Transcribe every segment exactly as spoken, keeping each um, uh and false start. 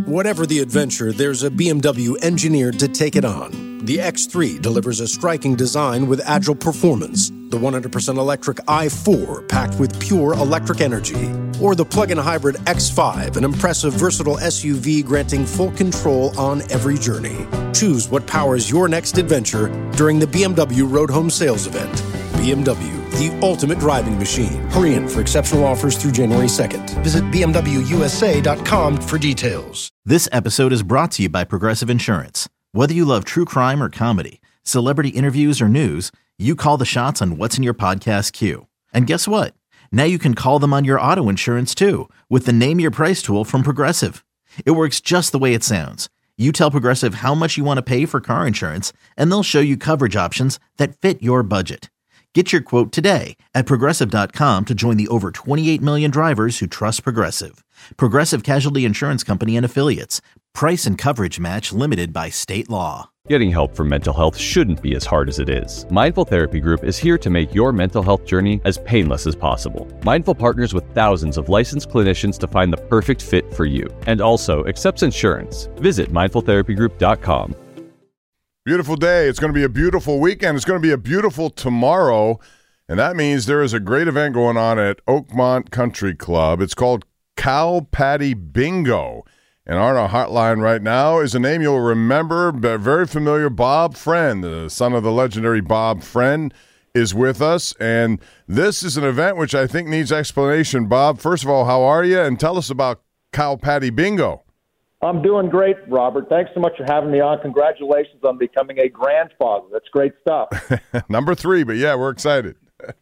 Whatever the adventure, there's a B M W engineered to take it on. The X three delivers a striking design with agile performance. The one hundred percent electric i four, packed with pure electric energy. Or the plug-in hybrid X five, an impressive, versatile S U V granting full control on every journey. Choose what powers your next adventure during the B M W Road Home Sales Event. B M W, the ultimate driving machine. Hurry in for exceptional offers through January second. Visit B M W U S A dot com for details. This episode is brought to you by Progressive Insurance. Whether you love true crime or comedy, celebrity interviews or news, you call the shots on what's in your podcast queue. And guess what? Now you can call them on your auto insurance too with the Name Your Price tool from Progressive. It works just the way it sounds. You tell Progressive how much you want to pay for car insurance, and they'll show you coverage options that fit your budget. Get your quote today at Progressive dot com to join the over twenty-eight million drivers who trust Progressive. Progressive Casualty Insurance Company and Affiliates. Price and coverage match limited by state law. Getting help for mental health shouldn't be as hard as it is. Mindful Therapy Group is here to make your mental health journey as painless as possible. Mindful partners with thousands of licensed clinicians to find the perfect fit for you, and also accepts insurance. Visit mindful therapy group dot com. Beautiful day. It's going to be a beautiful weekend. It's going to be a beautiful tomorrow, and that means there is a great event going on at Oakmont Country Club. It's called Cow Patty Bingo. And on our hotline right now is a name you'll remember, very familiar, Bob Friend, the son of the legendary Bob Friend, is with us. And this is an event which I think needs explanation. Bob, first of all, how are you? And tell us about Cow Patty Bingo. I'm doing great, Robert. Thanks so much for having me on. Congratulations on becoming a grandfather. That's great stuff. Number three, but yeah, we're excited.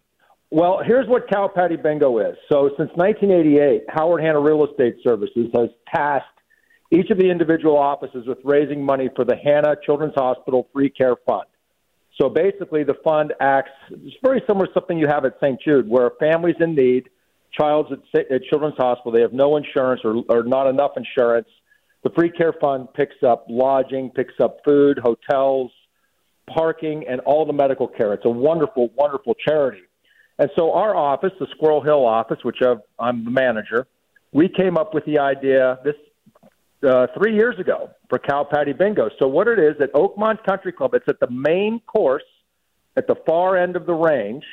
Well, here's what Cow Patty Bingo is. So since nineteen eighty-eight, Howard Hanna Real Estate Services has tasked each of the individual offices with raising money for the Hanna Children's Hospital Free Care Fund. So basically the fund acts it's very similar to something you have at Saint Jude, where families in need, child's at, at Children's Hospital, they have no insurance or, or not enough insurance. The Free Care Fund picks up lodging, picks up food, hotels, parking, and all the medical care. It's a wonderful, wonderful charity. And so our office, the Squirrel Hill office, which I've, I'm the manager, we came up with the idea this uh, three years ago for Cow Patty Bingo. So what it is at Oakmont Country Club, it's at the main course at the far end of the range.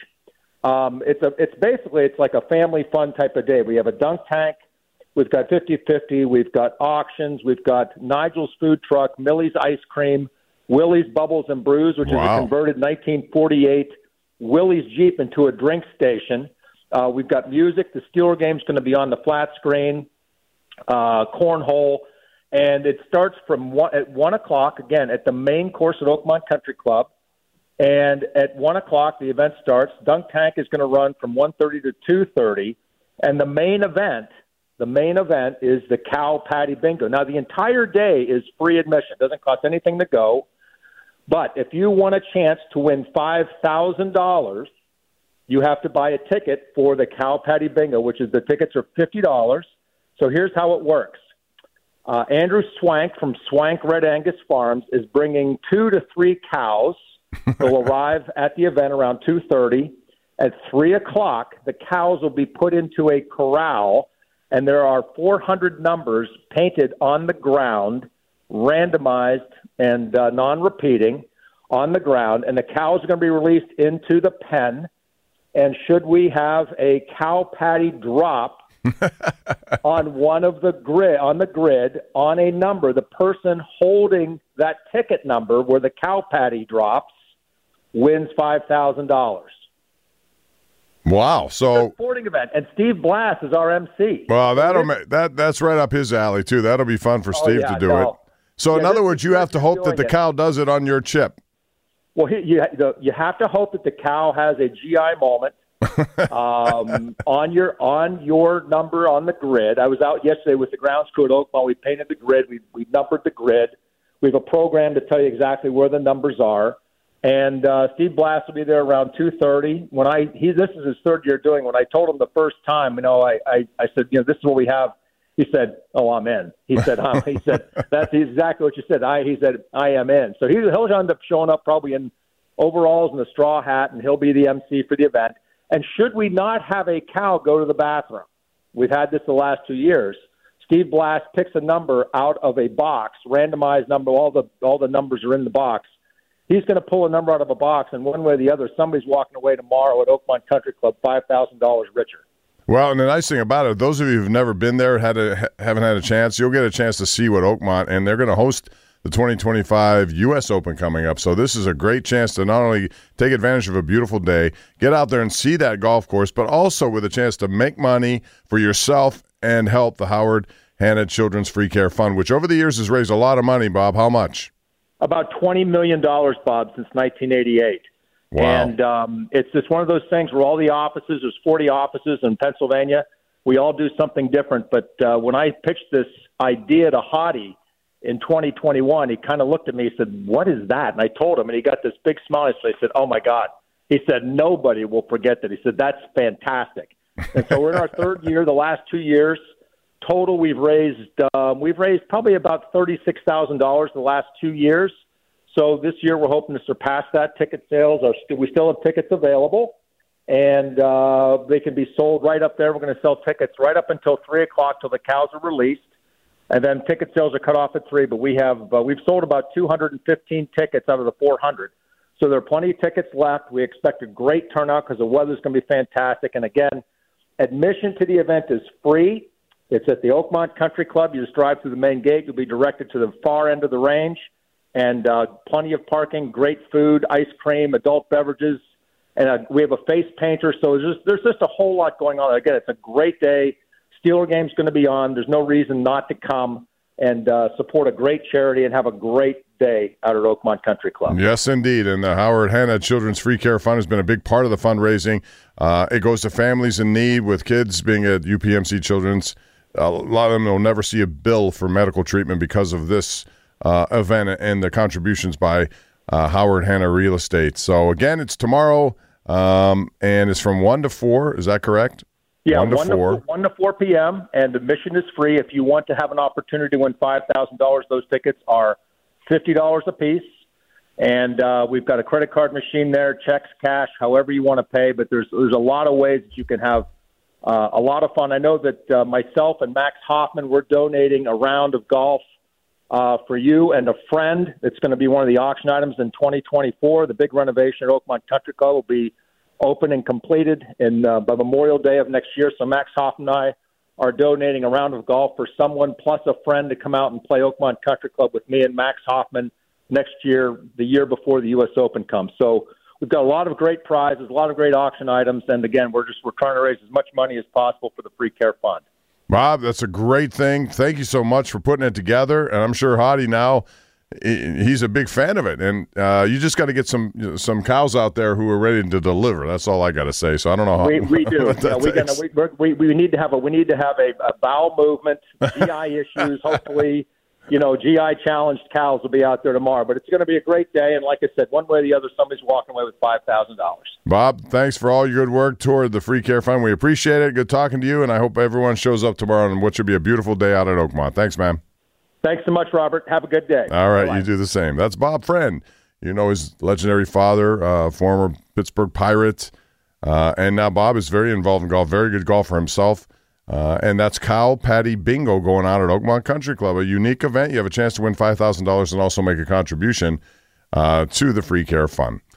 Um, it's a, it's basically, it's like a family fun type of day. We have a dunk tank. We've got fifty-fifty. We've got auctions. We've got Nigel's Food Truck, Millie's Ice Cream, Willie's Bubbles and Brews, which wow. is a converted nineteen forty-eight Willie's Jeep into a drink station. Uh, we've got music. The Steeler game's going to be on the flat screen, uh, cornhole, and it starts from one, at one o'clock, again, at the main course at Oakmont Country Club. And at one o'clock, the event starts. Dunk Tank is going to run from one thirty to two thirty, and the main event – The main event is the Cow Patty Bingo. Now, the entire day is free admission. It doesn't cost anything to go. But if you want a chance to win five thousand dollars, you have to buy a ticket for the Cow Patty Bingo, which is the tickets are fifty dollars. So here's how it works. Uh, Andrew Swank from Swank Red Angus Farms is bringing two to three cows. They'll arrive at the event around two thirty. At three o'clock, the cows will be put into a corral, and there are four hundred numbers painted on the ground, randomized and uh, non-repeating on the ground, and the cows are going to be released into the pen. And should we have a cow patty drop on one of the grid, on the grid, on a number, the person holding that ticket number where the cow patty drops wins five thousand dollars. Wow! So it's a sporting event, and Steve Blass is our M C. Well, that'll ma- that that's right up his alley too. That'll be fun for Steve oh, yeah, to do no. it. So, yeah, in other words, you have to hope that the cow it. does it on your chip. Well, he, you you have to hope that the cow has a G I moment um, on your on your number on the grid. I was out yesterday with the grounds crew at Oakmont. We painted the grid. We we numbered the grid. We have a program to tell you exactly where the numbers are. And uh, Steve Blass will be there around two thirty. When I he this is his third year doing. When I told him the first time, you know, I, I, I said, you know, this is what we have. He said, "Oh, I'm in." He said, huh? "He said that's exactly what you said." I he said, "I am in." So he he'll end up showing up probably in overalls and a straw hat, and he'll be the M C for the event. And should we not have a cow go to the bathroom, we've had this the last two years. Steve Blass picks a number out of a box, randomized number. All the all the numbers are in the box. He's going to pull a number out of a box, and one way or the other, somebody's walking away tomorrow at Oakmont Country Club five thousand dollars richer. Well, and the nice thing about it, those of you who've never been there, had a, haven't had a chance, you'll get a chance to see what Oakmont, and they're going to host the twenty twenty-five U S Open coming up. So this is a great chance to not only take advantage of a beautiful day, get out there and see that golf course, but also with a chance to make money for yourself and help the Howard Hanna Children's Free Care Fund, which over the years has raised a lot of money, Bob. How much? About twenty million dollars, Bob, since nineteen eighty-eight. Wow. And um, it's just one of those things where all the offices, there's forty offices in Pennsylvania, we all do something different. But uh, when I pitched this idea to Hottie in twenty twenty-one, he kind of looked at me and said, what is that? And I told him, and he got this big smile on his face. He said, oh, my God. He said, nobody will forget that. He said, that's fantastic. And so we're in our third year, the last two years. Total, we've raised um, we've raised probably about thirty-six thousand dollars the last two years. So this year we're hoping to surpass that. Ticket sales are st- we still have tickets available, and uh, they can be sold right up there. We're going to sell tickets right up until three o'clock till the cows are released, and then ticket sales are cut off at three. But we have uh, we've sold about two hundred fifteen tickets out of the four hundred. So there are plenty of tickets left. We expect a great turnout because the weather's going to be fantastic. And again, admission to the event is free. It's at the Oakmont Country Club. You just drive through the main gate. You'll be directed to the far end of the range, and uh, plenty of parking, great food, ice cream, adult beverages, and uh, we have a face painter. So there's just, there's just a whole lot going on. Again, it's a great day. Steeler game's going to be on. There's no reason not to come and uh, support a great charity and have a great day out at Oakmont Country Club. Yes, indeed. And the Howard Hanna Children's Free Care Fund has been a big part of the fundraising. Uh, it goes to families in need with kids being at U P M C Children's. A lot of them will never see a bill for medical treatment because of this uh, event and the contributions by uh, Howard Hanna Real Estate. So, again, it's tomorrow, um, and it's from one to four. Is that correct? Yeah, one to one four. To, one to four p.m., and admission is free. If you want to have an opportunity to win five thousand dollars, those tickets are fifty dollars a piece. And uh, we've got a credit card machine there, checks, cash, however you want to pay. But there's there's a lot of ways that you can have Uh, a lot of fun. I know that uh, myself and Max Hoffman, we're donating a round of golf uh, for you and a friend. It's going to be one of the auction items in twenty twenty-four. The big renovation at Oakmont Country Club will be open and completed in, uh, by Memorial Day of next year. So Max Hoffman and I are donating a round of golf for someone plus a friend to come out and play Oakmont Country Club with me and Max Hoffman next year, the year before the U S Open comes. So we've got a lot of great prizes, a lot of great auction items, and again, we're just we're trying to raise as much money as possible for the Free Care Fund. Bob, that's a great thing. Thank you so much for putting it together, and I'm sure Hottie now, he's a big fan of it, and uh, you just got to get some some cows out there who are ready to deliver. That's all I got to say. So I don't know how we, we do. yeah, we, gonna, we, we we need to have a we need to have a, a bowel movement, G I issues, hopefully. You know, G I-challenged cows will be out there tomorrow. But it's going to be a great day. And like I said, one way or the other, somebody's walking away with five thousand dollars. Bob, thanks for all your good work toward the Free Care Fund. We appreciate it. Good talking to you, and I hope everyone shows up tomorrow on what should be a beautiful day out at Oakmont. Thanks, man. Thanks so much, Robert. Have a good day. All right, Bye-bye. You do the same. That's Bob Friend. You know his legendary father, uh, former Pittsburgh Pirate. Uh, and now Bob is very involved in golf, very good golfer himself. Uh, and that's Cow Patty Bingo going on at Oakmont Country Club, a unique event. You have a chance to win five thousand dollars and also make a contribution uh, to the Free Care Fund.